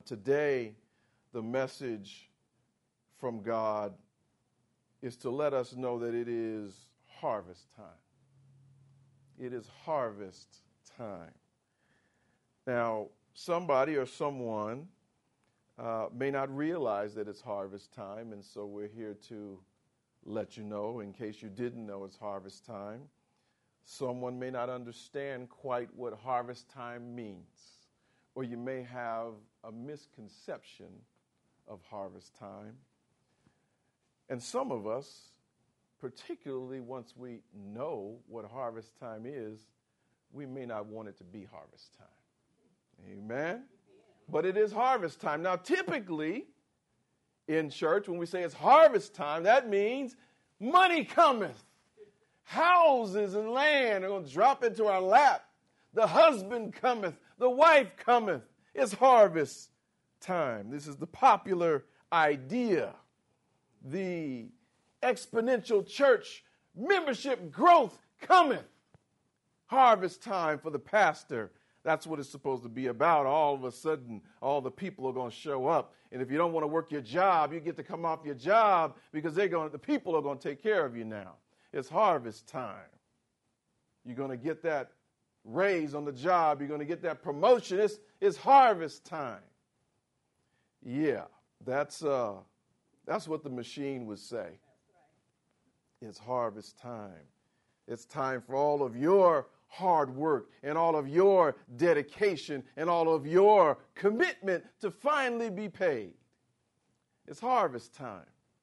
Today, the message from God is to let us know that it is harvest time. It is harvest time. Now, somebody or someone may not realize that it's harvest time, and so we're here to let you know, in case you didn't know it's harvest time. Someone may not understand quite what harvest time means, or you may have a misconception of harvest time. And some of us, particularly once we know what harvest time is, we may not want it to be harvest time. Amen? But it is harvest time. Now, typically in church, when we say it's harvest time, that means money cometh. Houses and land are going to drop into our lap. The husband cometh. The wife cometh. It's harvest time. This is the popular idea. The exponential church membership growth cometh. Harvest time for the pastor. That's what it's supposed to be about. All of a sudden, all the people are going to show up. And if you don't want to work your job, you get to come off your job because the people are going to take care of you now. It's harvest time. You're going to get that raise on the job. You're going to get that promotion. It's harvest time. Yeah, that's what the machine would say. That's right. It's harvest time. It's time for all of your hard work and all of your dedication and all of your commitment to finally be paid. It's harvest time.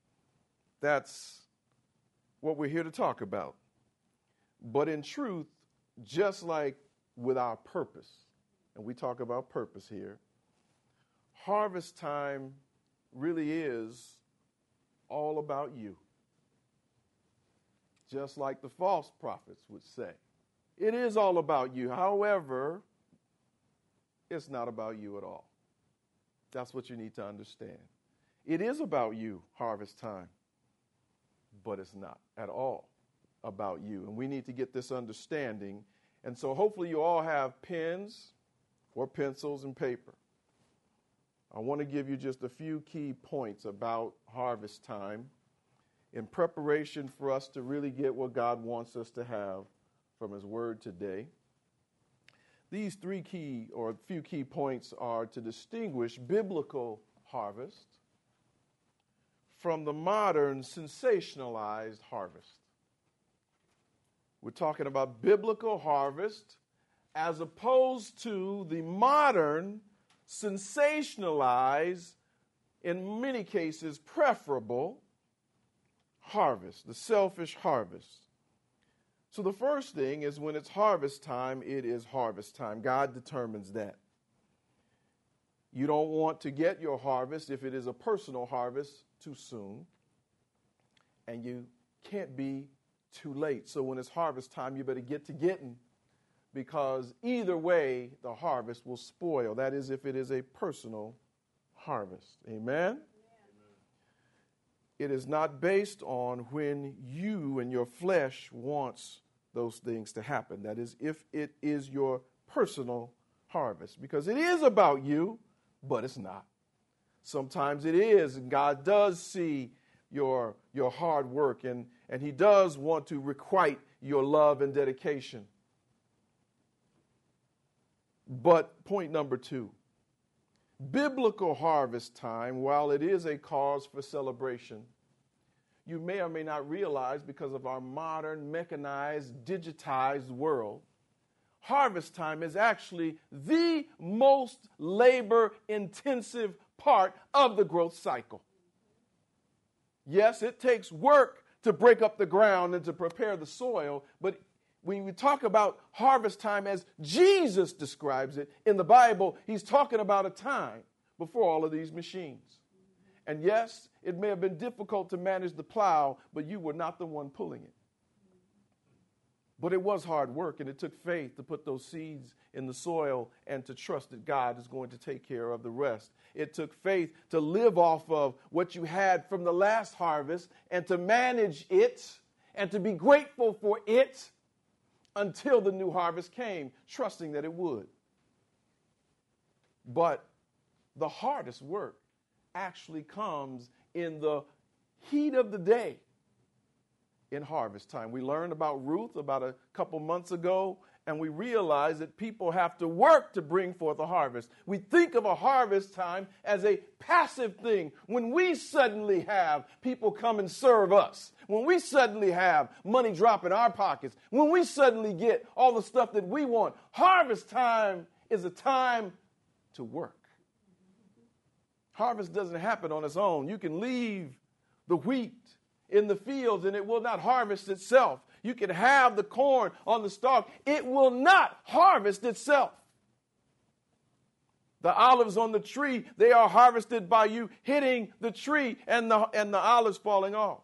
That's what we're here to talk about. But in truth, just like with our purpose, and we talk about purpose here, harvest time really is all about you. Just like the false prophets would say. It is all about you. However, it's not about you at all. That's what you need to understand. It is about you, harvest time, but it's not at all about you. And we need to get this understanding. And so hopefully you all have pens or pencils and paper. I want to give you just a few key points about harvest time in preparation for us to really get what God wants us to have from His Word today. These few key points are to distinguish biblical harvest from the modern sensationalized harvest. We're talking about biblical harvest as opposed to the modern sensationalized, in many cases preferable, harvest, the selfish harvest. So the first thing is when it's harvest time, it is harvest time. God determines that. You don't want to get your harvest, if it is a personal harvest, too soon. And you can't be too late. So when it's harvest time, you better get to getting, because either way, the harvest will spoil. That is, if it is a personal harvest. Amen? It is not based on when you and your flesh wants those things to happen. That is, if it is your personal harvest. Because it is about you, but it's not. Sometimes it is, and God does see your hard work, and He does want to requite your love and dedication. But point number 2, biblical harvest time, while it is a cause for celebration, you may or may not realize, because of our modern, mechanized, digitized world, harvest time is actually the most labor-intensive part of the growth cycle. Yes, it takes work to break up the ground and to prepare the soil, but when we talk about harvest time as Jesus describes it in the Bible, He's talking about a time before all of these machines. And yes, it may have been difficult to manage the plow, but you were not the one pulling it. But it was hard work, and it took faith to put those seeds in the soil and to trust that God is going to take care of the rest. It took faith to live off of what you had from the last harvest and to manage it and to be grateful for it until the new harvest came, trusting that it would. But the hardest work actually comes in the heat of the day in harvest time. We learned about Ruth about a couple months ago, and we realized that people have to work to bring forth a harvest. We think of a harvest time as a passive thing. When we suddenly have people come and serve us, when we suddenly have money drop in our pockets, when we suddenly get all the stuff that we want, harvest time is a time to work. Harvest doesn't happen on its own. You can leave the wheat in the fields and it will not harvest itself. You can have the corn on the stalk. It will not harvest itself. The olives on the tree, they are harvested by you hitting the tree and the olives falling off.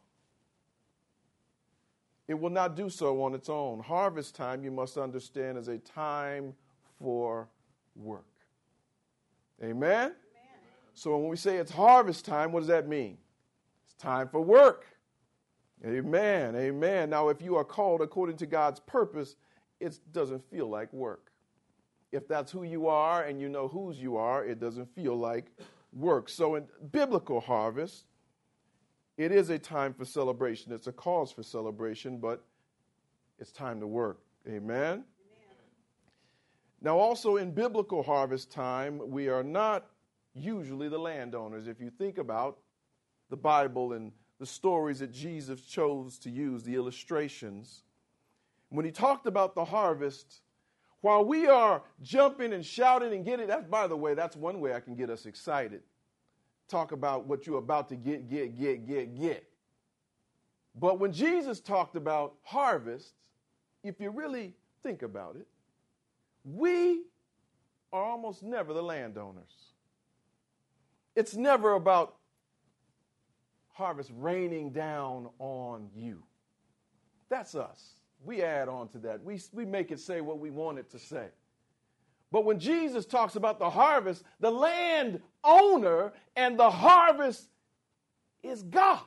It will not do so on its own. Harvest time, you must understand, is a time for work. Amen? So when we say it's harvest time, what does that mean? It's time for work. Amen. Amen. Now, if you are called according to God's purpose, it doesn't feel like work. If that's who you are and you know whose you are, it doesn't feel like work. So in biblical harvest, it is a time for celebration. It's a cause for celebration, but it's time to work. Amen. Now, also in biblical harvest time, we are not usually the landowners. If you think about the Bible and the stories that Jesus chose to use, the illustrations, when he talked about the harvest, while we are jumping and shouting and getting, that's, by the way, that's one way I can get us excited. Talk about what you're about to get. But when Jesus talked about harvest, if you really think about it, we are almost never the landowners. It's never about harvest raining down on you. That's us. We add on to that. We make it say what we want it to say. But when Jesus talks about the harvest, the land owner and the harvest is God.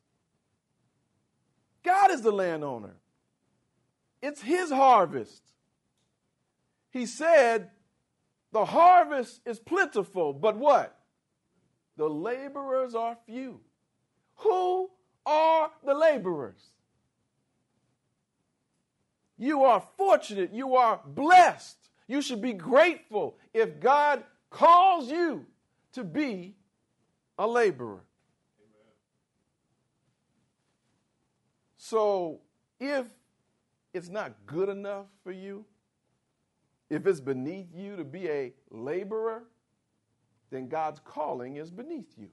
God is the landowner. It's his harvest. He said the harvest is plentiful, but what? The laborers are few. Who are the laborers? You are fortunate. You are blessed. You should be grateful if God calls you to be a laborer. Amen. So if it's not good enough for you, if it's beneath you to be a laborer, then God's calling is beneath you.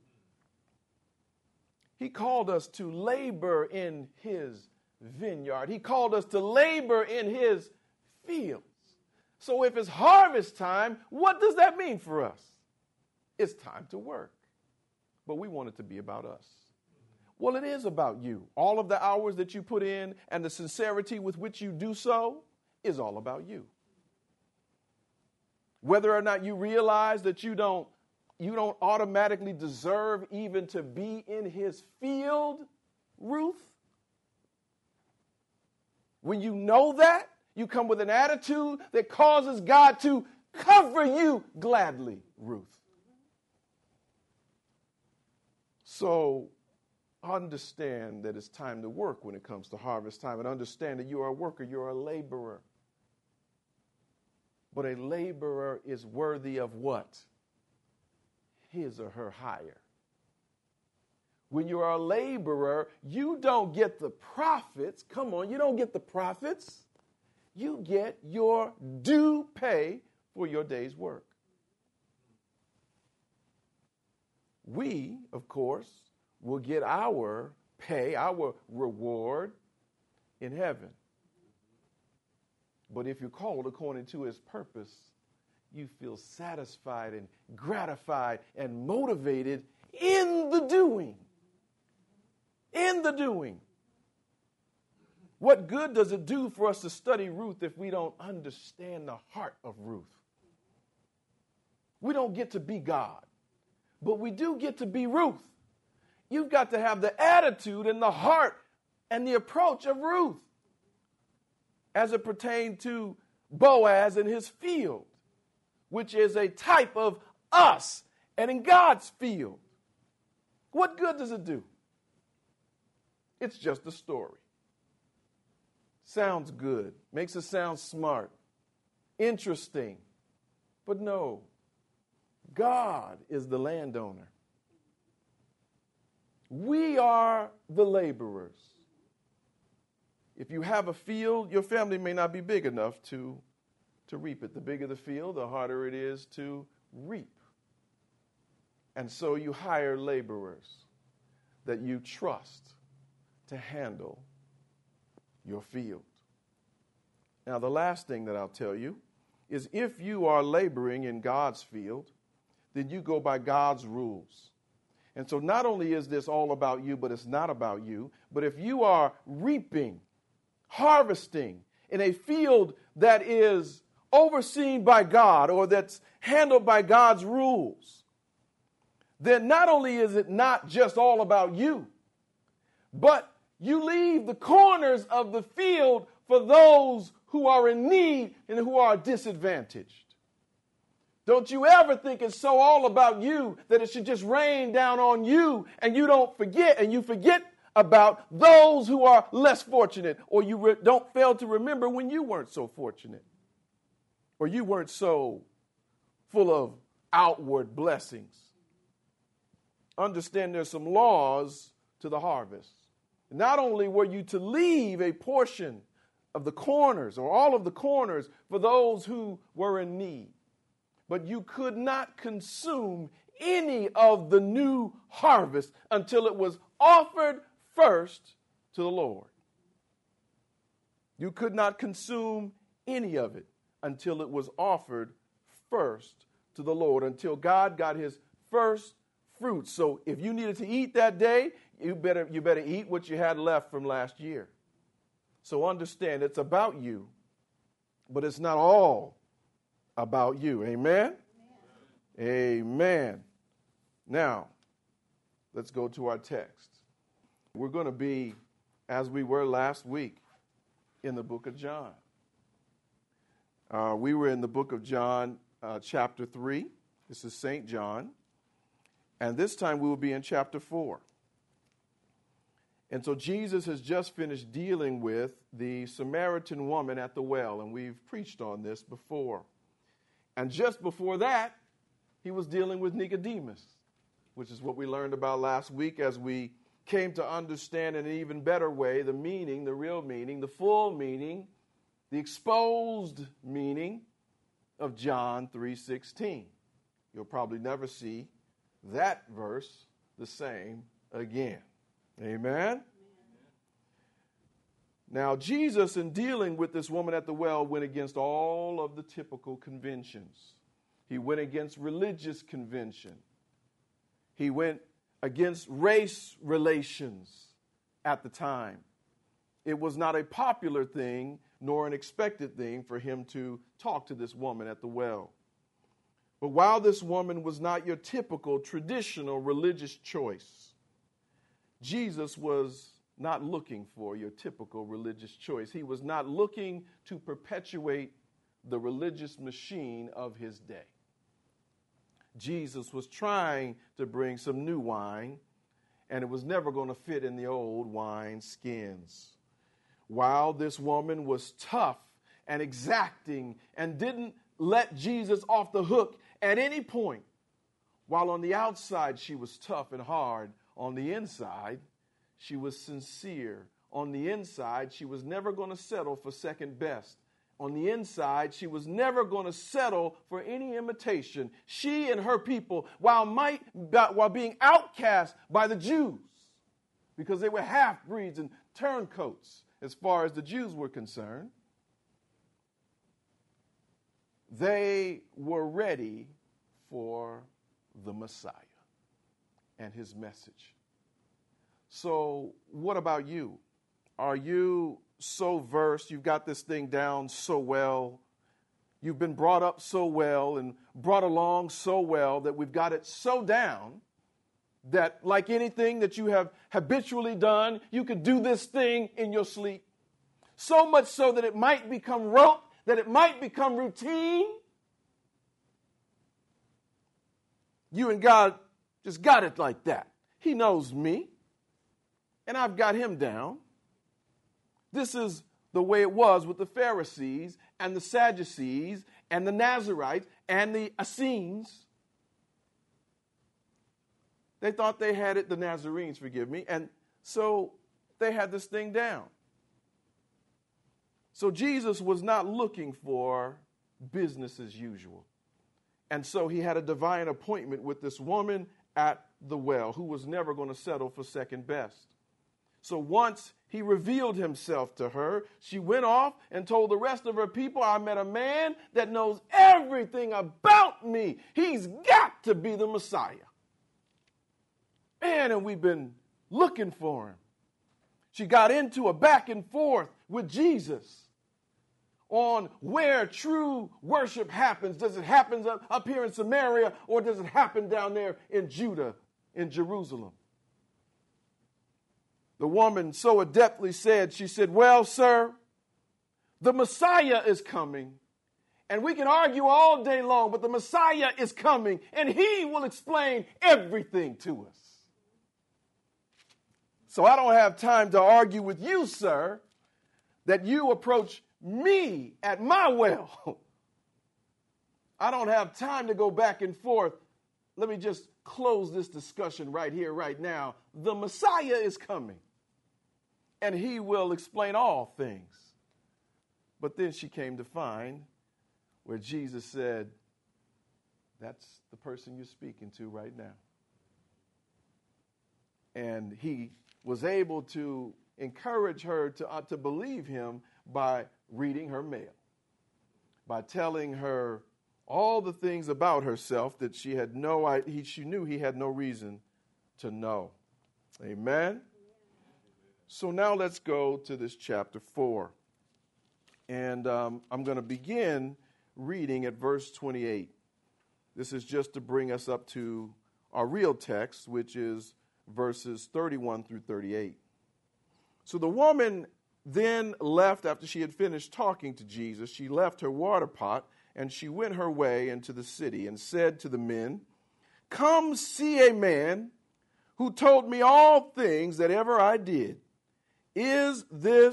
He called us to labor in his vineyard. He called us to labor in his fields. So if it's harvest time, what does that mean for us? It's time to work. But we want it to be about us. Well, it is about you. All of the hours that you put in and the sincerity with which you do so is all about you. Whether or not you realize that you don't automatically deserve even to be in his field, Ruth. When you know that, you come with an attitude that causes God to cover you gladly, Ruth. So understand that it's time to work when it comes to harvest time, and understand that you are a worker, you're a laborer. But a laborer is worthy of what? His or her hire. When you are a laborer, you don't get the profits. Come on, you don't get the profits. You get your due pay for your day's work. We, of course, will get our pay, our reward in heaven. But if you're called according to his purpose, you feel satisfied and gratified and motivated in the doing. In the doing. What good does it do for us to study Ruth if we don't understand the heart of Ruth? We don't get to be God, but we do get to be Ruth. You've got to have the attitude and the heart and the approach of Ruth as it pertained to Boaz and his field, which is a type of us and in God's field. What good does it do? It's just a story. Sounds good, makes it sound smart, interesting. But no, God is the landowner. We are the laborers. If you have a field, your family may not be big enough to reap it. The bigger the field, the harder it is to reap. And so you hire laborers that you trust to handle your field. Now, the last thing that I'll tell you is if you are laboring in God's field, then you go by God's rules. And so not only is this all about you, but it's not about you. But if you are reaping, harvesting in a field that is overseen by God or that's handled by God's rules, then not only is it not just all about you, but you leave the corners of the field for those who are in need and who are disadvantaged. Don't you ever think it's so all about you that it should just rain down on you and you don't forget, and you forget about those who are less fortunate, or you don't fail to remember when you weren't so fortunate, or you weren't so full of outward blessings. Understand there's some laws to the harvest. Not only were you to leave a portion of the corners or all of the corners for those who were in need, but you could not consume any of the new harvest until it was offered first to the Lord. You could not consume any of it until it was offered first to the Lord, until God got his first fruits. So if you needed to eat that day, you better eat what you had left from last year. So understand, it's about you, but it's not all about you. Amen? Amen. Now, let's go to our text. We're going to be, as we were last week, in the book of John. We were in the book of John, chapter 3. This is St. John. And this time we will be in chapter 4. And so Jesus has just finished dealing with the Samaritan woman at the well, and we've preached on this before. And just before that, he was dealing with Nicodemus, which is what we learned about last week as we came to understand in an even better way the meaning, the real meaning, the full meaning, the exposed meaning of John 3:16. You'll probably never see that verse the same again. Amen? Now, Jesus, in dealing with this woman at the well, went against all of the typical conventions. He went against religious convention. He went against race relations at the time. It was not a popular thing nor an expected thing for him to talk to this woman at the well. But while this woman was not your typical traditional religious choice, Jesus was not looking for your typical religious choice. He was not looking to perpetuate the religious machine of his day. Jesus was trying to bring some new wine, and it was never going to fit in the old wine skins. While this woman was tough and exacting and didn't let Jesus off the hook at any point, while on the outside she was tough and hard, on the inside she was sincere. On the inside she was never going to settle for second best. On the inside, she was never going to settle for any imitation. She and her people, while being outcast by the Jews, because they were half-breeds and turncoats as far as the Jews were concerned, they were ready for the Messiah and his message. So what about you? Are you so versed, you've got this thing down so well, you've been brought up so well and brought along so well that we've got it so down that like anything that you have habitually done, you could do this thing in your sleep. So much so that it might become rote, that it might become routine. You and God just got it like that. He knows me, and I've got him down. This is the way it was with the Pharisees and the Sadducees and the Nazarites and the Essenes. They thought they had it, the Nazarenes, forgive me, and so they had this thing down. So Jesus was not looking for business as usual. And so he had a divine appointment with this woman at the well who was never going to settle for second best. So once he revealed himself to her, she went off and told the rest of her people, I met a man that knows everything about me. He's got to be the Messiah. Man, and we've been looking for him. She got into a back and forth with Jesus on where true worship happens. Does it happen up here in Samaria, or does it happen down there in Judah, in Jerusalem? The woman so adeptly said, she said, well, sir, the Messiah is coming. And we can argue all day long, but the Messiah is coming, and he will explain everything to us. So I don't have time to argue with you, sir, that you approach me at my well. I don't have time to go back and forth. Let me just close this discussion right here, right now. The Messiah is coming, and he will explain all things. But then she came to find where Jesus said, that's the person you're speaking to right now. And he was able to encourage her to believe him by reading her mail, by telling her all the things about herself that she knew he had no reason to know. Amen? So now let's go to this chapter 4. And I'm going to begin reading at verse 28. This is just to bring us up to our real text, which is verses 31 through 38. So the woman then left after she had finished talking to Jesus. She left her water pot and she went her way into the city and said to the men, come see a man who told me all things that ever I did. Is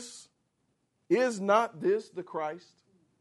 not this the Christ?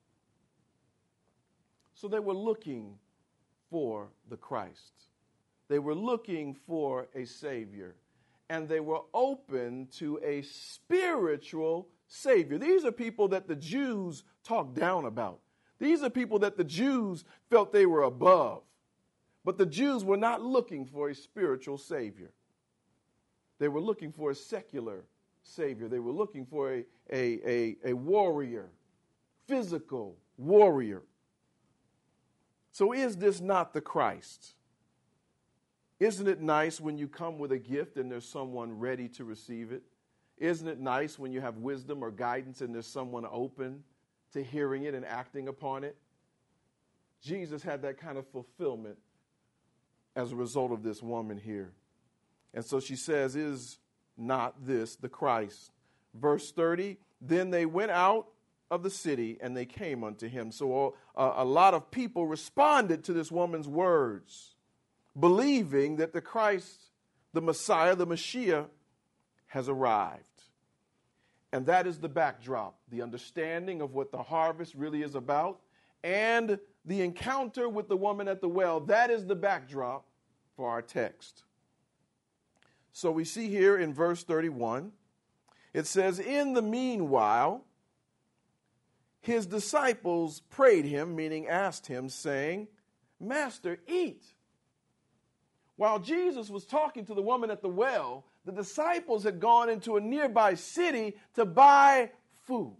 So they were looking for the Christ. They were looking for a Savior, and they were open to a spiritual Savior. These are people that the Jews talked down about. These are people that the Jews felt they were above. But the Jews were not looking for a spiritual Savior. They were looking for a secular Savior. They were looking for a warrior, physical warrior. So is this not the Christ? Isn't it nice when you come with a gift and there's someone ready to receive it? Isn't it nice when you have wisdom or guidance and there's someone open to hearing it and acting upon it? Jesus had that kind of fulfillment as a result of this woman here. And so she says, is not this the Christ? Verse 30, then they went out of the city and they came unto him. So a lot of people responded to this woman's words, believing that the Christ, the Messiah, the Mashiach, has arrived. And that is the backdrop, the understanding of what the harvest really is about, and the encounter with the woman at the well. That is the backdrop for our text. So we see here in verse 31, it says, in the meanwhile, his disciples prayed him, meaning asked him, saying, Master, eat. While Jesus was talking to the woman at the well, the disciples had gone into a nearby city to buy food,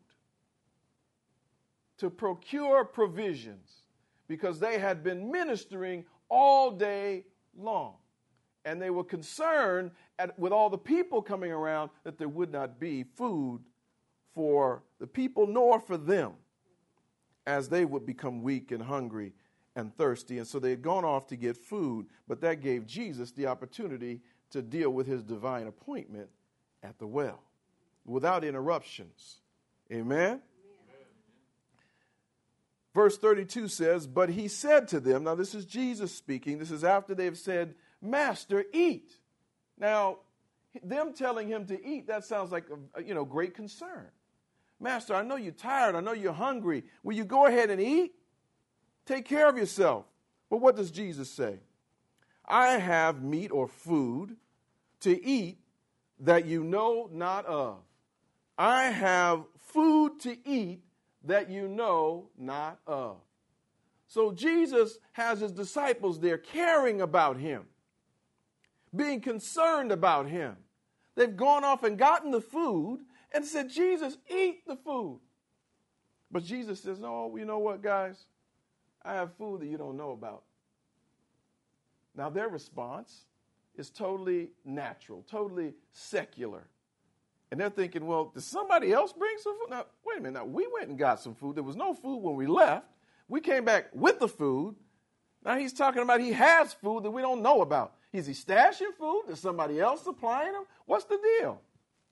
to procure provisions, because they had been ministering all day long. And they were concerned with all the people coming around that there would not be food for the people nor for them, as they would become weak and hungry and thirsty. And so they had gone off to get food, but that gave Jesus the opportunity to deal with his divine appointment at the well without interruptions. Amen? Verse 32 says, but he said to them, now this is Jesus speaking. This is after they've said, Master, eat. Now, them telling him to eat, that sounds like a great concern. Master, I know you're tired. I know you're hungry. Will you go ahead and eat? Take care of yourself. But what does Jesus say? I have meat or food to eat that you know not of. I have food to eat that you know not of. So Jesus has his disciples there caring about him, being concerned about him. They've gone off and gotten the food and said, Jesus, eat the food. But Jesus says, no, you know what, guys? I have food that you don't know about. Now, their response is totally natural, totally secular. And they're thinking, well, did somebody else bring some food? Now, wait a minute. Now, we went and got some food. There was no food when we left. We came back with the food. Now, he's talking about he has food that we don't know about. Is he stashing food? Is somebody else supplying him? What's the deal?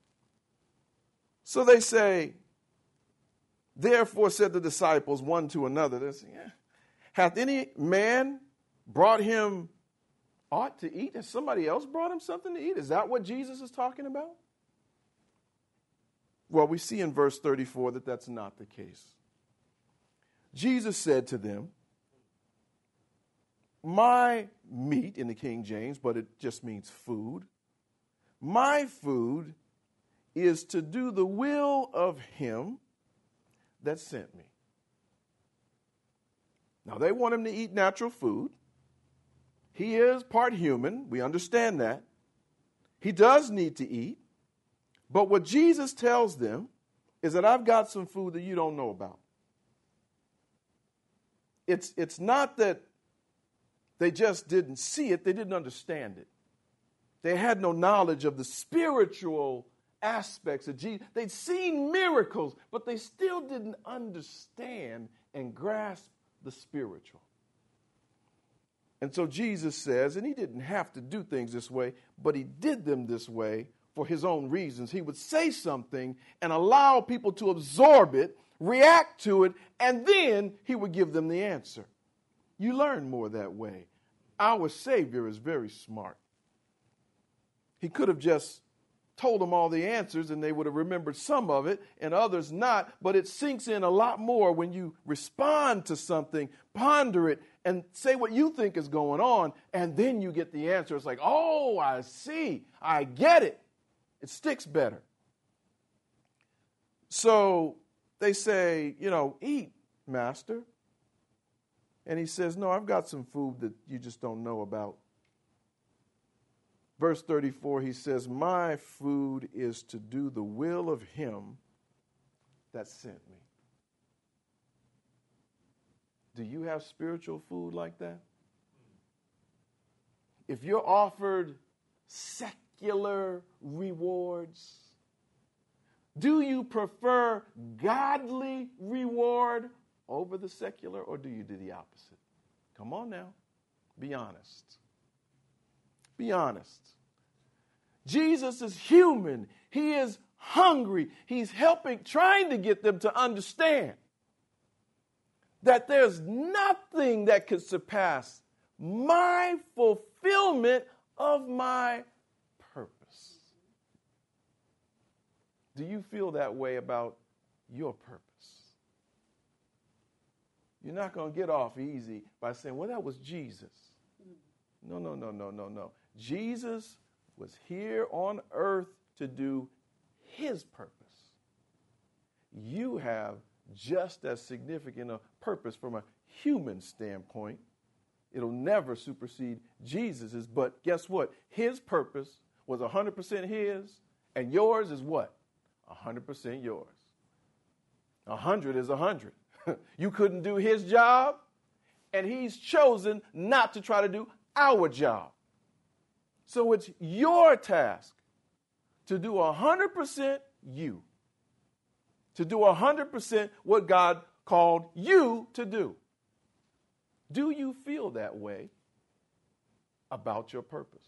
So they say, therefore said the disciples one to another, they say, hath any man brought him aught to eat? Has somebody else brought him something to eat? Is that what Jesus is talking about? Well, we see in verse 34 that that's not the case. Jesus said to them, my meat, in the King James, but it just means food, my food is to do the will of him that sent me. Now, they want him to eat natural food. He is part human. We understand that. He does need to eat. But what Jesus tells them is that I've got some food that you don't know about. It's not that they just didn't see it, they didn't understand it. They had no knowledge of the spiritual aspects of Jesus. They'd seen miracles, but they still didn't understand and grasp the spiritual. And so Jesus says, and he didn't have to do things this way, but he did them this way for his own reasons. He would say something and allow people to absorb it, react to it, and then he would give them the answer. You learn more that way. Our Savior is very smart. He could have just told them all the answers and they would have remembered some of it and others not, but it sinks in a lot more when you respond to something, ponder it, and say what you think is going on, and then you get the answer. It's like, oh, I see. I get it. It sticks better. So they say, eat, Master. And he says, no, I've got some food that you just don't know about. Verse 34, he says, my food is to do the will of him that sent me. Do you have spiritual food like that? If you're offered secular rewards, do you prefer godly reward over the secular, or do you do the opposite? Come on now. Be honest. Be honest. Jesus is human. He is hungry. He's trying to get them to understand that there's nothing that could surpass my fulfillment of my purpose. Do you feel that way about your purpose? You're not going to get off easy by saying, well, that was Jesus. No. Jesus was here on earth to do his purpose. You have just as significant a purpose from a human standpoint. It'll never supersede Jesus's, but guess what? His purpose was 100% his, and yours is what? 100% yours. 100 is 100. You couldn't do his job, and he's chosen not to try to do our job. So it's your task to do 100% you, to do 100% what God called you to do. Do you feel that way about your purpose?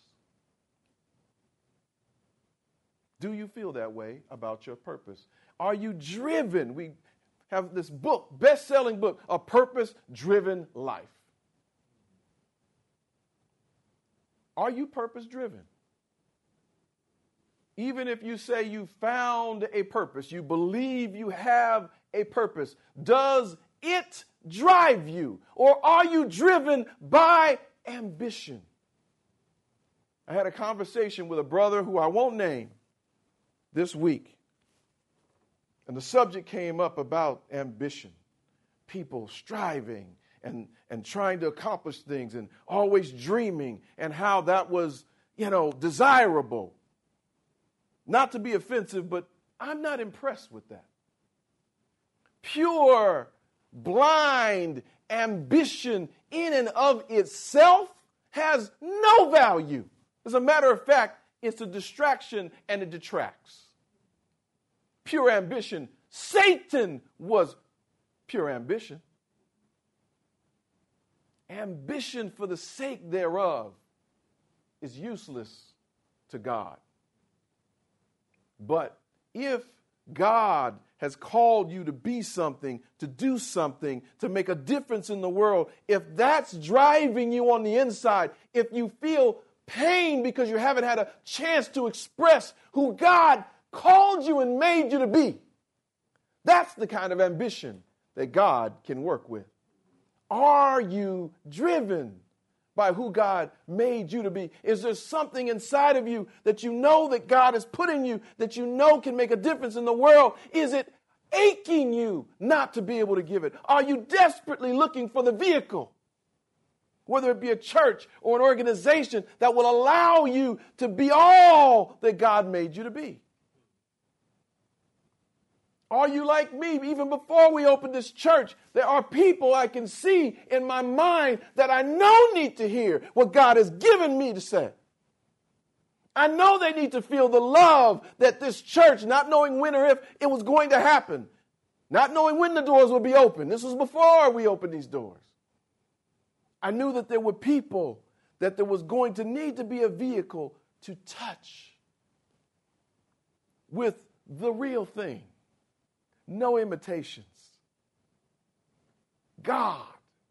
Do you feel that way about your purpose? Are you driven? We have this book, best-selling book, A Purpose-Driven Life. Are you purpose-driven? Even if you say you found a purpose, you believe you have a purpose, does it drive you? Or are you driven by ambition? I had a conversation with a brother who I won't name this week. And the subject came up about ambition. People striving and trying to accomplish things and always dreaming, and how that was, desirable. Not to be offensive, but I'm not impressed with that. Pure, blind ambition in and of itself has no value. As a matter of fact, it's a distraction and it detracts. Pure ambition. Satan was pure ambition. Ambition for the sake thereof is useless to God. But if God has called you to be something, to do something, to make a difference in the world, if that's driving you on the inside, if you feel pain because you haven't had a chance to express who God called you and made you to be, that's the kind of ambition that God can work with. Are you driven by who God made you to be? Is there something inside of you that you know that God has put in you that you know can make a difference in the world? Is it aching you not to be able to give it? Are you desperately looking for the vehicle, whether it be a church or an organization, that will allow you to be all that God made you to be? Are you like me? Even before we opened this church, there are people I can see in my mind that I know need to hear what God has given me to say. I know they need to feel the love that this church, not knowing when or if it was going to happen, not knowing when the doors would be open. This was before we opened these doors. I knew that there were people, that there was going to need to be a vehicle to touch with the real thing. No imitations. God.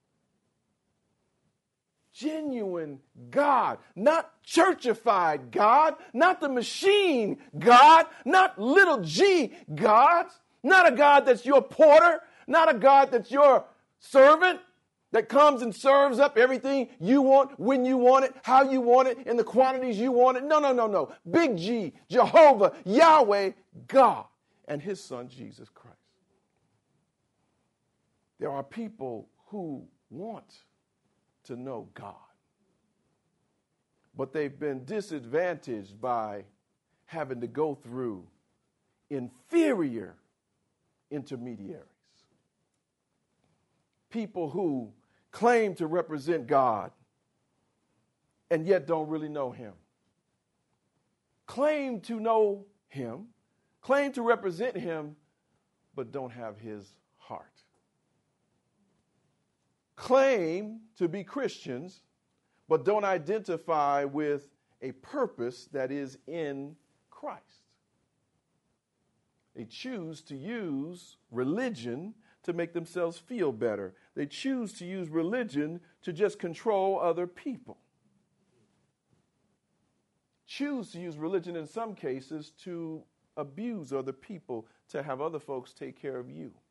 Genuine God. Not churchified God. Not the machine God. Not little g God. Not a God that's your porter. Not a God that's your servant that comes and serves up everything you want, when you want it, how you want it, in the quantities you want it. No. Big G, Jehovah, Yahweh, God, and his son, Jesus Christ. There are people who want to know God, but they've been disadvantaged by having to go through inferior intermediaries. People who claim to represent God and yet don't really know him. Claim to know him, claim to represent him, but don't have his heart. Claim to be Christians, but don't identify with a purpose that is in Christ. They choose to use religion to make themselves feel better. They choose to use religion to just control other people. Choose to use religion in some cases to abuse other people, to have other folks take care of you.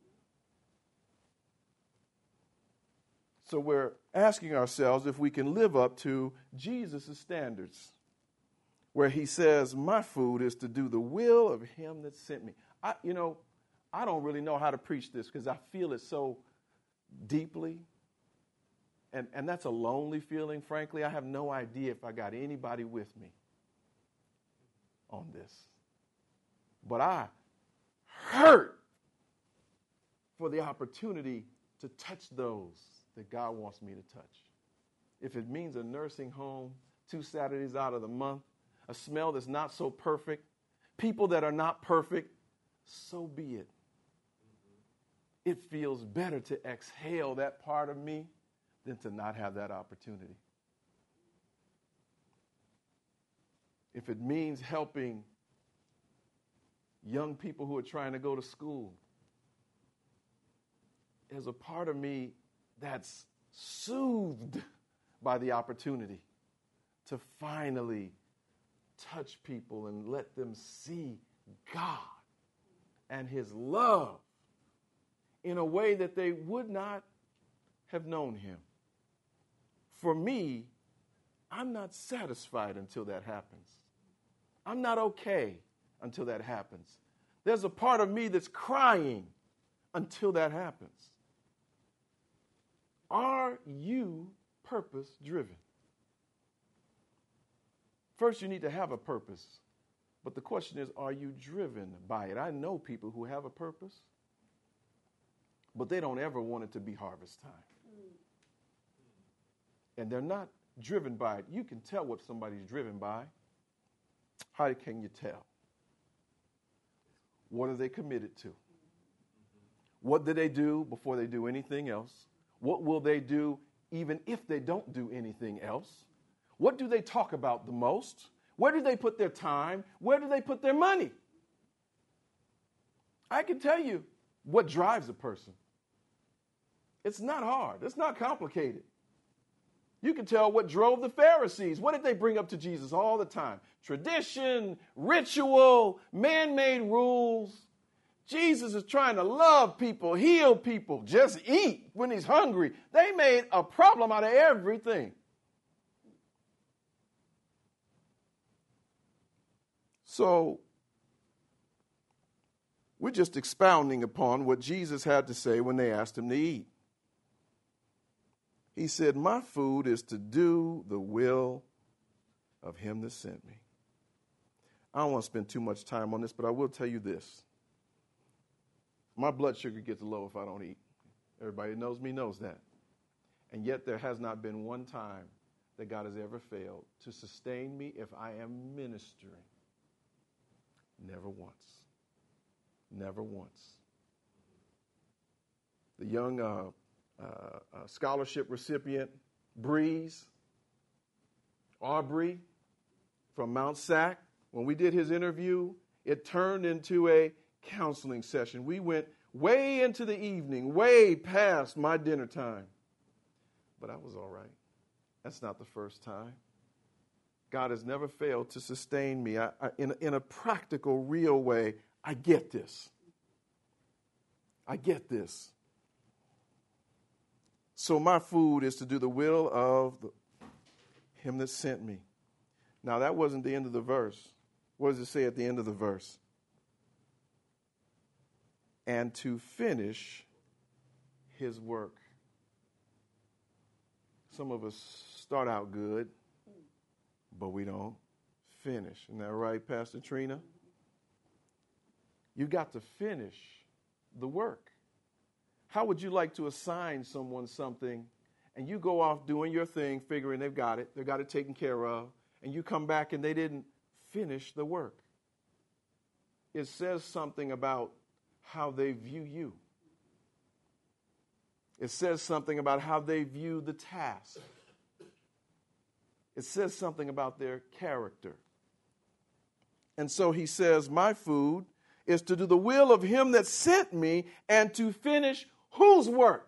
So we're asking ourselves if we can live up to Jesus' standards, where he says, my food is to do the will of him that sent me. I don't really know how to preach this because I feel it so deeply. And that's a lonely feeling, frankly. I have no idea if I got anybody with me on this. But I hurt for the opportunity to touch those that God wants me to touch. If it means a nursing home 2 Saturdays out of the month, a smell that's not so perfect, people that are not perfect, so be it. It feels better to exhale that part of me than to not have that opportunity. If it means helping young people who are trying to go to school, there's a part of me that's soothed by the opportunity to finally touch people and let them see God and his love in a way that they would not have known him. For me, I'm not satisfied until that happens. I'm not okay until that happens. There's a part of me that's crying until that happens. Are you purpose-driven? First, you need to have a purpose. But the question is, are you driven by it? I know people who have a purpose, but they don't ever want it to be harvest time. And they're not driven by it. You can tell what somebody's driven by. How can you tell? What are they committed to? What do they do before they do anything else? What will they do even if they don't do anything else? What do they talk about the most? Where do they put their time? Where do they put their money? I can tell you what drives a person. It's not hard. It's not complicated. You can tell what drove the Pharisees. What did they bring up to Jesus all the time? Tradition, ritual, man-made rules. Jesus is trying to love people, heal people, just eat when he's hungry. They made a problem out of everything. So we're just expounding upon what Jesus had to say when they asked him to eat. He said, my food is to do the will of him that sent me. I don't want to spend too much time on this, but I will tell you this. My blood sugar gets low if I don't eat. Everybody that knows me knows that. And yet there has not been one time that God has ever failed to sustain me if I am ministering. Never once. Never once. The young scholarship recipient, Breeze, Aubrey from Mount Sac, when we did his interview, it turned into a counseling session. We went way into the evening, way past my dinner time. But I was all right. That's not the first time. God has never failed to sustain me. In a practical, real way, I get this. I get this. So my food is to do the will of him that sent me. Now, that wasn't the end of the verse. What does it say at the end of the verse? And to finish his work. Some of us start out good, but we don't finish. Isn't that right, Pastor Trina? You got to finish the work. How would you like to assign someone something and you go off doing your thing, figuring they've got it taken care of, and you come back and they didn't finish the work? It says something about how they view you. It says something about how they view the task. It says something about their character. And so he says, my food is to do the will of him that sent me and to finish whose work?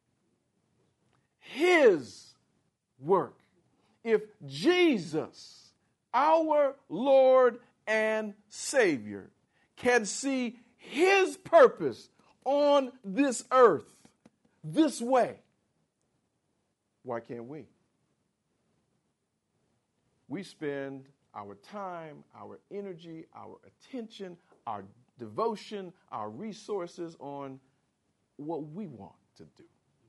His work. If Jesus, our Lord and Savior, can see his purpose on this earth this way, why can't we? We spend our time, our energy, our attention, our devotion, our resources on what we want to do.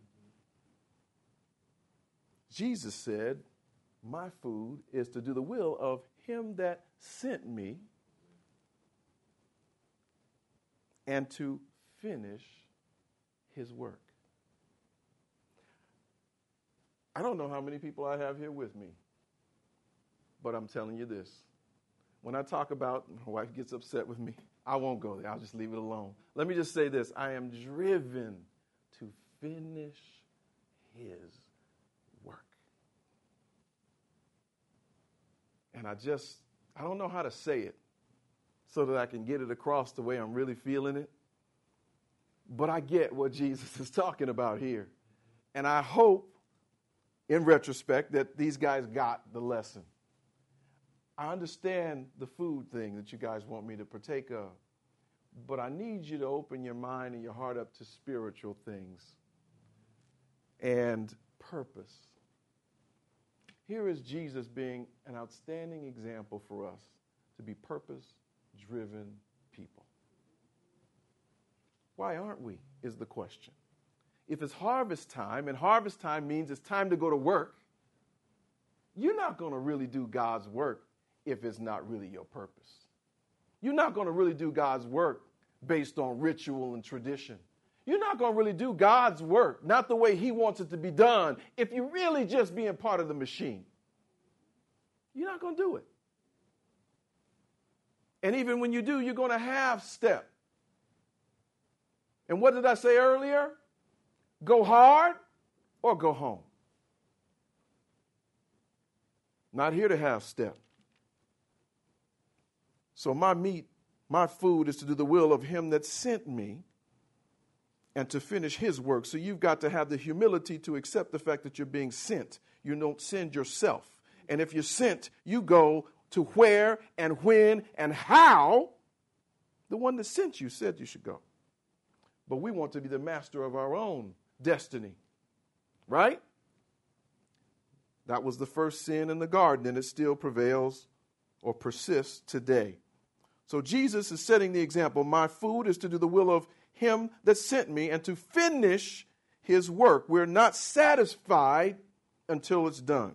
Jesus said, my food is to do the will of him that sent me and to finish his work. I don't know how many people I have here with me, but I'm telling you this. When I talk about, my wife gets upset with me, I won't go there. I'll just leave it alone. Let me just say this. I am driven to finish his work. And I don't know how to say it so that I can get it across the way I'm really feeling it. But I get what Jesus is talking about here. And I hope, in retrospect, that these guys got the lesson. I understand the food thing that you guys want me to partake of. But I need you to open your mind and your heart up to spiritual things and purpose. Here is Jesus being an outstanding example for us to be purpose-driven people. Why aren't we, is the question. If it's harvest time, and harvest time means it's time to go to work, you're not going to really do God's work if it's not really your purpose. You're not going to really do God's work based on ritual and tradition. You're not going to really do God's work, not the way he wants it to be done, if you're really just being part of the machine. You're not going to do it. And even when you do, you're going to half step. And what did I say earlier? Go hard or go home. Not here to half step. So my food is to do the will of him that sent me and to finish his work. So you've got to have the humility to accept the fact that you're being sent. You don't send yourself. And if you're sent, you go to where and when and how the one that sent you said you should go. But we want to be the master of our own destiny, right? That was the first sin in the garden, and it still prevails or persists today. So Jesus is setting the example. My food is to do the will of him that sent me and to finish his work. We're not satisfied until it's done.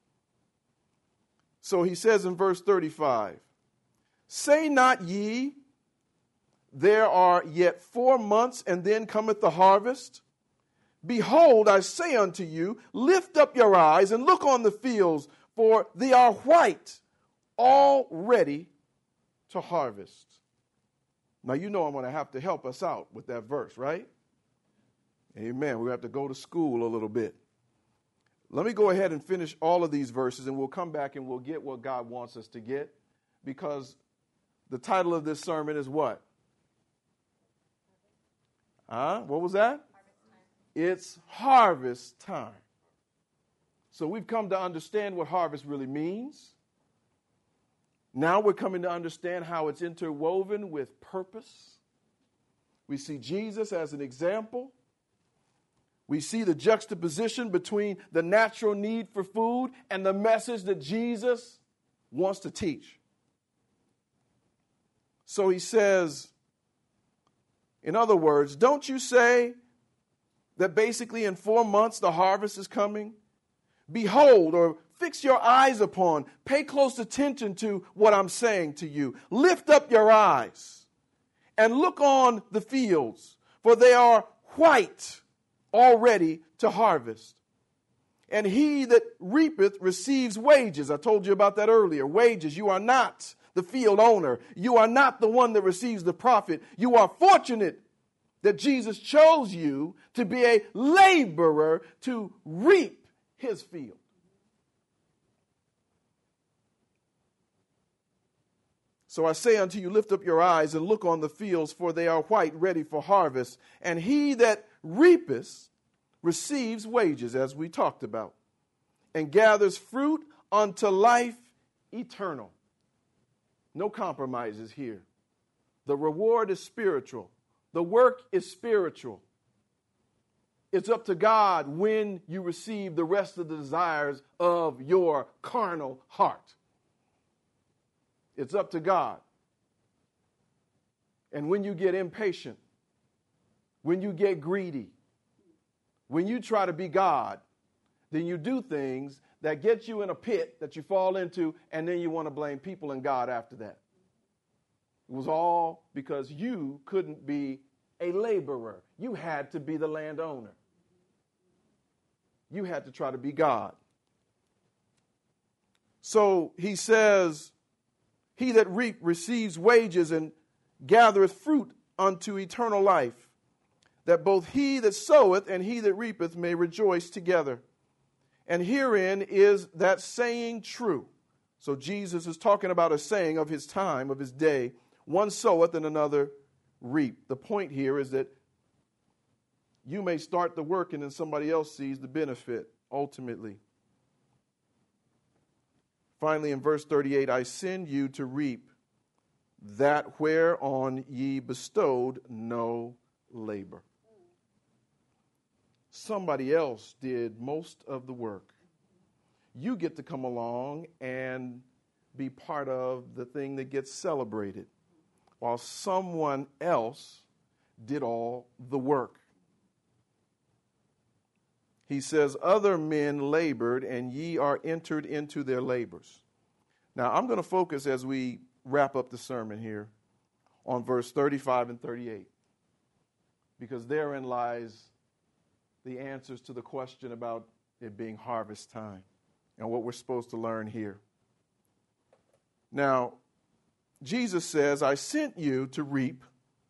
So he says in verse 35, say not ye, there are yet 4 months, and then cometh the harvest. Behold, I say unto you, lift up your eyes and look on the fields, for they are white, all ready to harvest. Now, you know I'm going to have to help us out with that verse, right? Amen. We have to go to school a little bit. Let me go ahead and finish all of these verses, and we'll come back and we'll get what God wants us to get, because the title of this sermon is what? What was that? It's harvest time. So we've come to understand what harvest really means. Now we're coming to understand how it's interwoven with purpose. We see Jesus as an example. We see the juxtaposition between the natural need for food and the message that Jesus wants to teach. So he says, in other words, don't you say that basically in 4 months the harvest is coming? Behold, or fix your eyes upon, pay close attention to what I'm saying to you. Lift up your eyes and look on the fields, for they are white, already to harvest. And he that reapeth receives wages. I told you about that earlier. Wages. You are not the field owner. You are not the one that receives the profit. You are fortunate that Jesus chose you to be a laborer to reap his field. So I say unto you, lift up your eyes and look on the fields, for they are white, ready for harvest. And he that reapeth receives wages, as we talked about, and gathers fruit unto life eternal. No compromises here. The reward is spiritual. The work is spiritual. It's up to God when you receive the rest of the desires of your carnal heart. It's up to God. And when you get impatient, when you get greedy, when you try to be God, then you do things that get you in a pit that you fall into, and then you want to blame people and God after that. It was all because you couldn't be a laborer. You had to be the landowner. You had to try to be God. So he says, he that receives wages and gathereth fruit unto eternal life, that both he that soweth and he that reapeth may rejoice together. And herein is that saying true. So Jesus is talking about a saying of his time, of his day. One soweth and another reap. The point here is that You may start the work and then somebody else sees the benefit ultimately. Finally, in verse 38, I send you to reap that whereon ye bestowed no labor. Somebody else did most of the work. You get to come along and be part of the thing that gets celebrated, while someone else did all the work. He says, other men labored, and ye are entered into their labors. Now, I'm going to focus as we wrap up the sermon here on verse 35 and 38, because therein lies the answers to the question about it being harvest time and what we're supposed to learn here. Now, Jesus says, I sent you to reap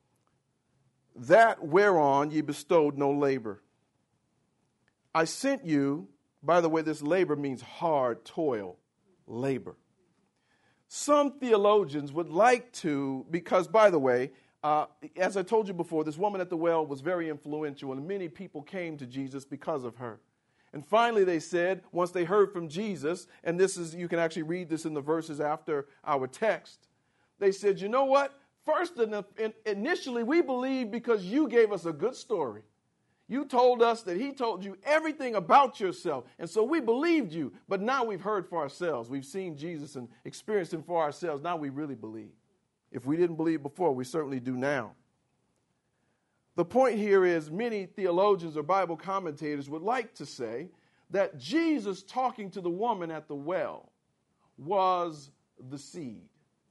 that whereon ye bestowed no labor. I sent you, by the way, this labor means hard toil, labor. Some theologians would like to, because, by the way, as I told you before, this woman at the well was very influential, and many people came to Jesus because of her. And finally, they said, once they heard from Jesus, and this is, you can actually read this in the verses after our text, they said, you know what? First, initially, we believed because you gave us a good story. You told us that he told you everything about yourself, and so we believed you. But now we've heard for ourselves. We've seen Jesus and experienced him for ourselves. Now we really believe. If we didn't believe before, we certainly do now. The point here is many theologians or Bible commentators would like to say that Jesus talking to the woman at the well was the seed.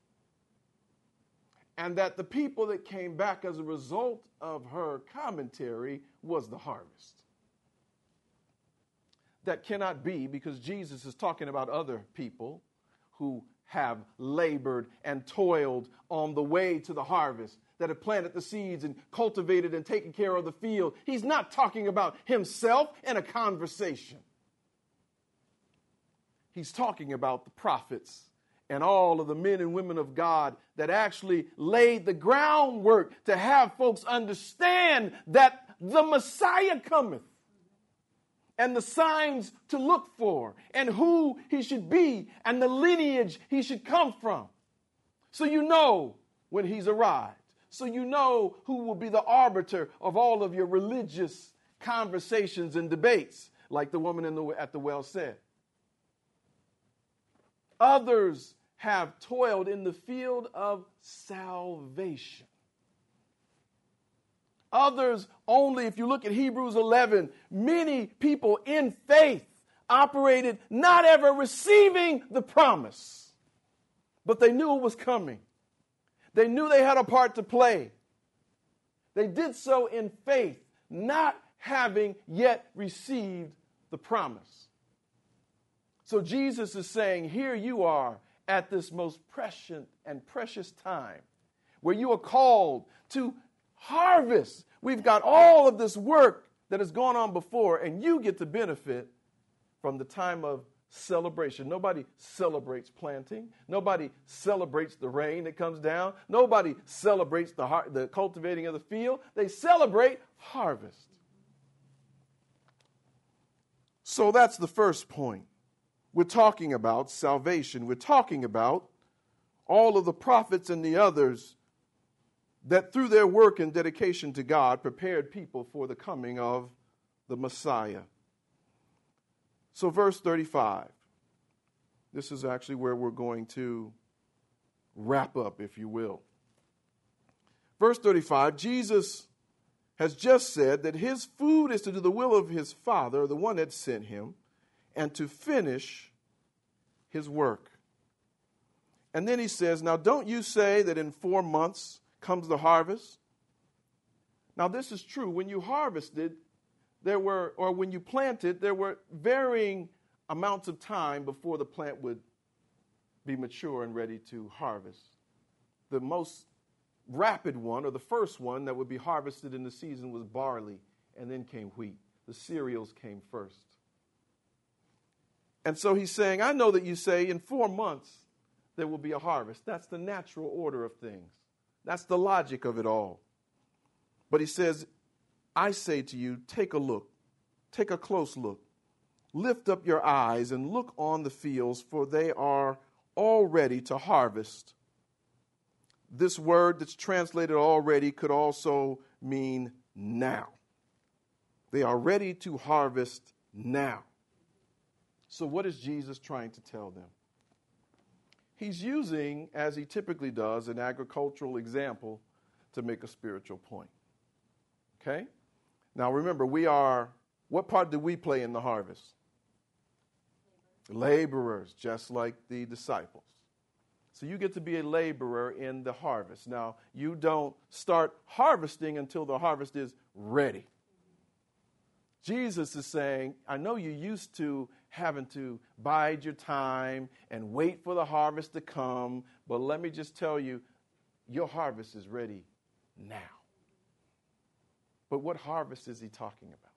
And that the people that came back as a result of her commentary was the harvest. That cannot be, because Jesus is talking about other people who have labored and toiled on the way to the harvest, that have planted the seeds and cultivated and taken care of the field. He's not talking about himself in a conversation. He's talking about the prophets and all of the men and women of God that actually laid the groundwork to have folks understand that the Messiah cometh, and the signs to look for, and who he should be, and the lineage he should come from. So you know when he's arrived. So you know who will be the arbiter of all of your religious conversations and debates, like the woman at the well said. Others have toiled in the field of salvation. Others only, if you look at Hebrews 11, many people in faith operated not ever receiving the promise, but they knew it was coming. They knew they had a part to play. They did so in faith, not having yet received the promise. So Jesus is saying, here you are at this most prescient and precious time where you are called to harvest. We've got all of this work that has gone on before, and you get to benefit from the time of celebration. Nobody celebrates planting. Nobody celebrates the rain that comes down. Nobody celebrates the cultivating of the field. They celebrate harvest. So that's the first point. We're talking about salvation. We're talking about all of the prophets and the others that through their work and dedication to God prepared people for the coming of the Messiah. So verse 35, this is actually where we're going to wrap up, if you will. Verse 35, Jesus has just said that his food is to do the will of his Father, the one that sent him, and to finish his work. And then he says, now don't you say that in 4 months comes the harvest? Now this is true. When you harvested, when you planted, there were varying amounts of time before the plant would be mature and ready to harvest. The most rapid one, or the first one that would be harvested in the season, was barley, and then came wheat. The cereals came first. And so he's saying, I know that you say in 4 months there will be a harvest. That's the natural order of things. That's the logic of it all. But he says, I say to you, take a look, take a close look. Lift up your eyes and look on the fields, for they are all ready to harvest. This word that's translated already could also mean now. They are ready to harvest now. So what is Jesus trying to tell them? He's using, as he typically does, an agricultural example to make a spiritual point. Okay? Now remember, what part do we play in the harvest? Laborers, just like the disciples. So you get to be a laborer in the harvest. Now, you don't start harvesting until the harvest is ready. Jesus is saying, I know you're used to having to bide your time and wait for the harvest to come, but let me just tell you, your harvest is ready now. But what harvest is he talking about?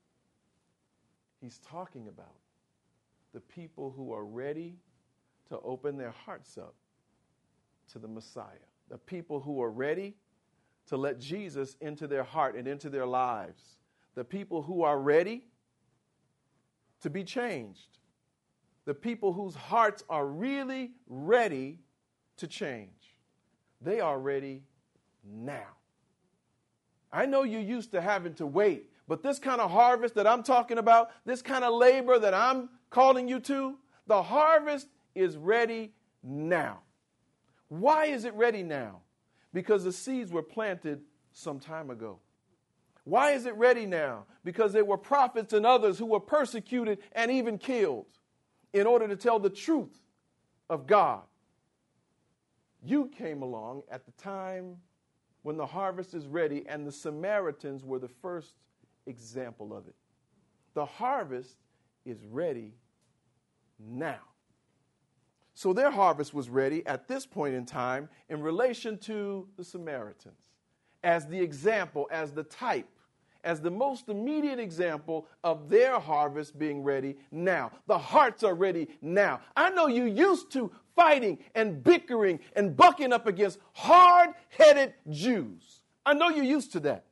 He's talking about the people who are ready to open their hearts up to the Messiah. The people who are ready to let Jesus into their heart and into their lives. The people who are ready to be changed. The people whose hearts are really ready to change. They are ready now. I know you're used to having to wait, but this kind of harvest that I'm talking about, this kind of labor that I'm calling you to, the harvest is ready now. Why is it ready now? Because the seeds were planted some time ago. Why is it ready now? Because there were prophets and others who were persecuted and even killed in order to tell the truth of God. You came along at the time when the harvest is ready, and the Samaritans were the first example of it. The harvest is ready now. So their harvest was ready at this point in time in relation to the Samaritans as the example, as the type, as the most immediate example of their harvest being ready now. The hearts are ready now. I know you used to fighting and bickering and bucking up against hard-headed Jews. I know you're used to that.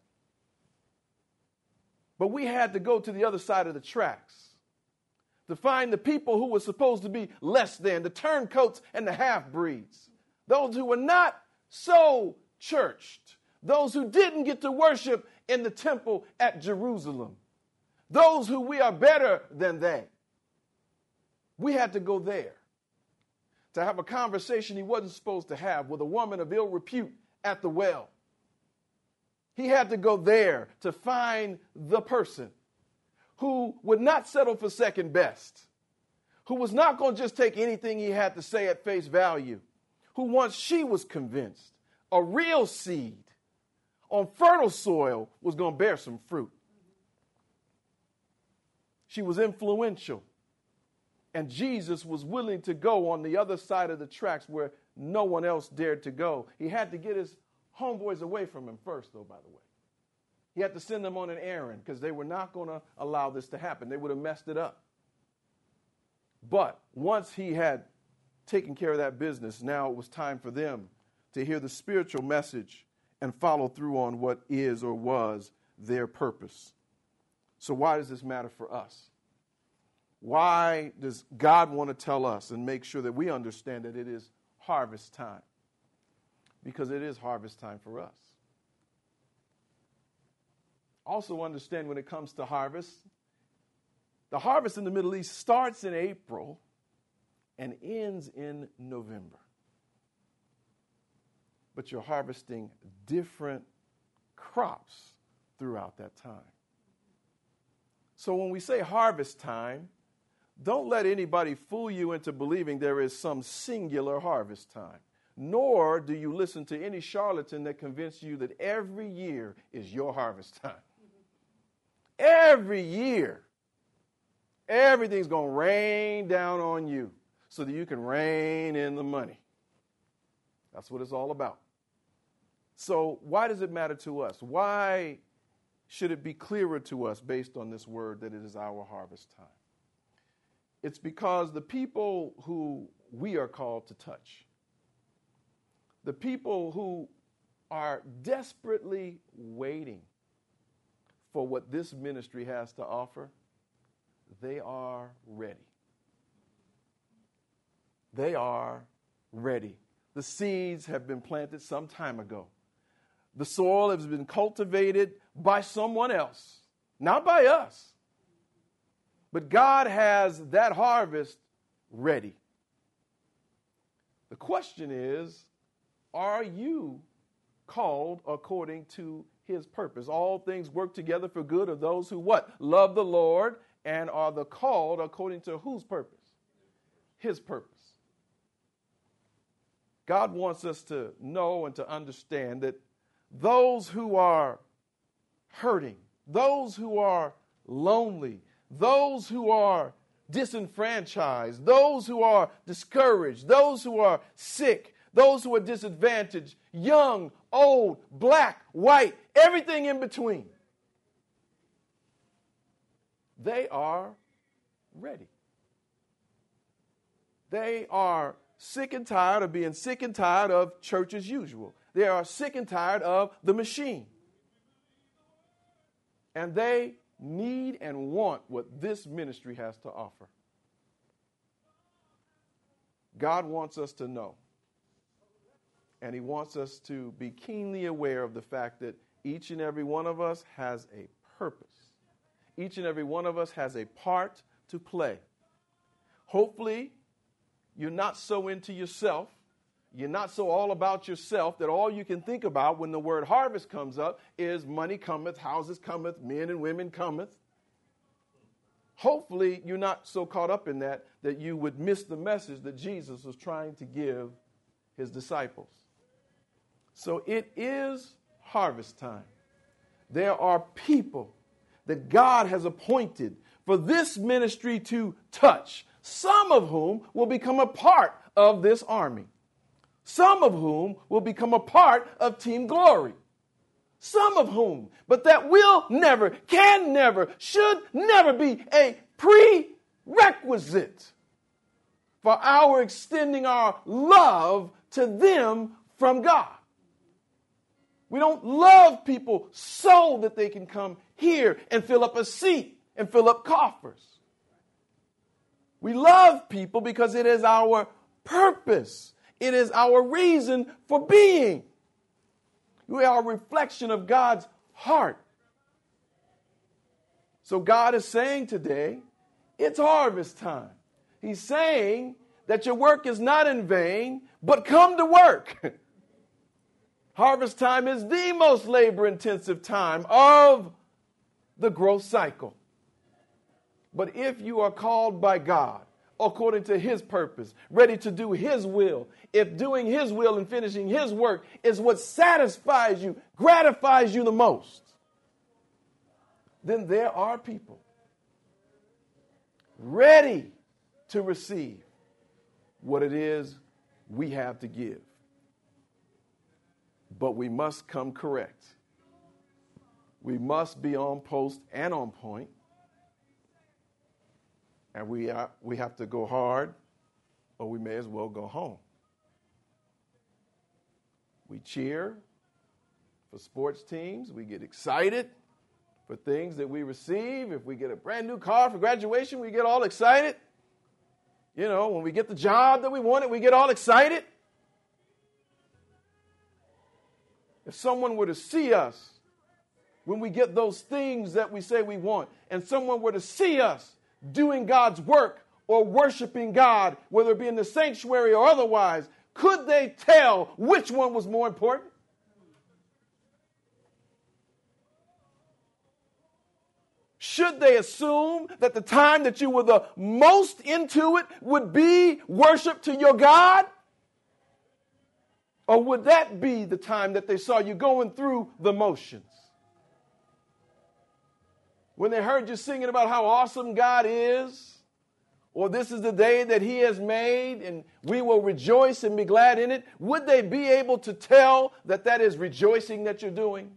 But we had to go to the other side of the tracks to find the people who were supposed to be less than, the turncoats and the half-breeds, those who were not so churched, those who didn't get to worship in the temple at Jerusalem, those who we are better than they. We had to go there to have a conversation he wasn't supposed to have with a woman of ill repute at the well. He had to go there to find the person who would not settle for second best, who was not going to just take anything he had to say at face value, who once she was convinced a real seed on fertile soil was going to bear some fruit. She was influential, and Jesus was willing to go on the other side of the tracks where no one else dared to go. He had to get his homeboys away from him first, though, by the way. He had to send them on an errand because they were not going to allow this to happen. They would have messed it up. But once he had taken care of that business, now it was time for them to hear the spiritual message and follow through on what is or was their purpose. So why does this matter for us? Why does God want to tell us and make sure that we understand that it is harvest time? Because it is harvest time for us. Also understand when it comes to harvest, the harvest in the Middle East starts in April and ends in November. But you're harvesting different crops throughout that time. So when we say harvest time, don't let anybody fool you into believing there is some singular harvest time. Nor do you listen to any charlatan that convinces you that every year is your harvest time. Every year, everything's going to rain down on you so that you can rein in the money. That's what it's all about. So why does it matter to us? Why should it be clearer to us based on this word that it is our harvest time? It's because the people who we are called to touch, the people who are desperately waiting for what this ministry has to offer, they are ready. They are ready. The seeds have been planted some time ago. The soil has been cultivated by someone else, not by us. But God has that harvest ready. The question is, are you called according to his purpose? All things work together for good of those who what? Love the Lord and are the called according to whose purpose? His purpose. God wants us to know and to understand that those who are hurting, those who are lonely, those who are disenfranchised, those who are discouraged, those who are sick, those who are disadvantaged, young, old, black, white, everything in between, they are ready. They are sick and tired of being sick and tired of church as usual. They are sick and tired of the machine. And they need and want what this ministry has to offer. God wants us to know. And he wants us to be keenly aware of the fact that each and every one of us has a purpose. Each and every one of us has a part to play. Hopefully, you're not so into yourself. You're not so all about yourself that all you can think about when the word harvest comes up is money cometh, houses cometh, men and women cometh. Hopefully, you're not so caught up in that you would miss the message that Jesus was trying to give his disciples. So it is harvest time. There are people that God has appointed for this ministry to touch, some of whom will become a part of this army. Some of whom will become a part of Team Glory. Some of whom, but that will never, can never, should never be a prerequisite for our extending our love to them from God. We don't love people so that they can come here and fill up a seat and fill up coffers. We love people because it is our purpose. It is our reason for being. We are a reflection of God's heart. So God is saying today, it's harvest time. He's saying that your work is not in vain, but come to work. Harvest time is the most labor-intensive time of the growth cycle. But if you are called by God, according to his purpose, ready to do his will, if doing his will and finishing his work is what satisfies you, gratifies you the most, then there are people ready to receive what it is we have to give. But we must come correct. We must be on post and on point. And we have to go hard, or we may as well go home. We cheer for sports teams. We get excited for things that we receive. If we get a brand new car for graduation, we get all excited. You know, when we get the job that we wanted, we get all excited. If someone were to see us when we get those things that we say we want, and someone were to see us doing God's work or worshiping God, whether it be in the sanctuary or otherwise, could they tell which one was more important? Should they assume that the time that you were the most into it would be worship to your God? Or would that be the time that they saw you going through the motions? When they heard you singing about how awesome God is, or this is the day that he has made and we will rejoice and be glad in it, would they be able to tell that that is rejoicing that you're doing?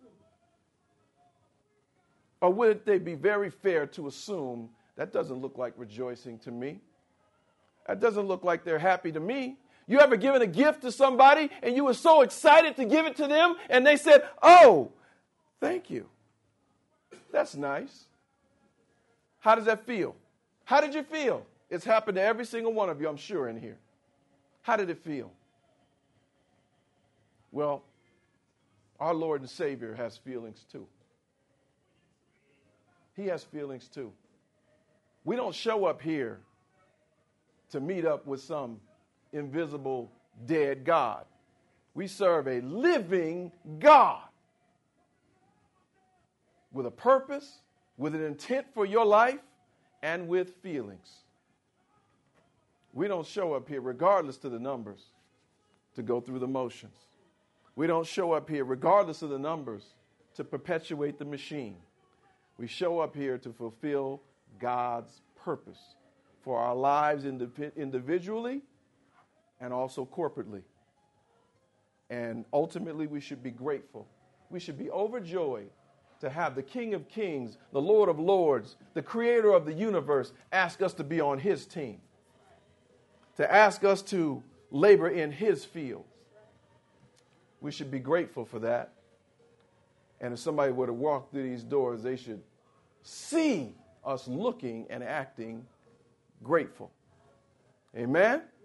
Or would they be very fair to assume that doesn't look like rejoicing to me? That doesn't look like they're happy to me. You ever given a gift to somebody and you were so excited to give it to them and they said, "Oh, thank you." That's nice. How does that feel? How did you feel? It's happened to every single one of you, I'm sure, in here. How did it feel? Well, our Lord and Savior has feelings too. He has feelings too. We don't show up here to meet up with some invisible dead God. We serve a living God with a purpose, with an intent for your life, and with feelings. We don't show up here, regardless to the numbers, to go through the motions. We don't show up here, regardless of the numbers, to perpetuate the machine. We show up here to fulfill God's purpose for our lives individually and also corporately. And ultimately, we should be grateful. We should be overjoyed to have the King of Kings, the Lord of Lords, the Creator of the universe ask us to be on His team, to ask us to labor in His fields. We should be grateful for that. And if somebody were to walk through these doors, they should see us looking and acting grateful. Amen?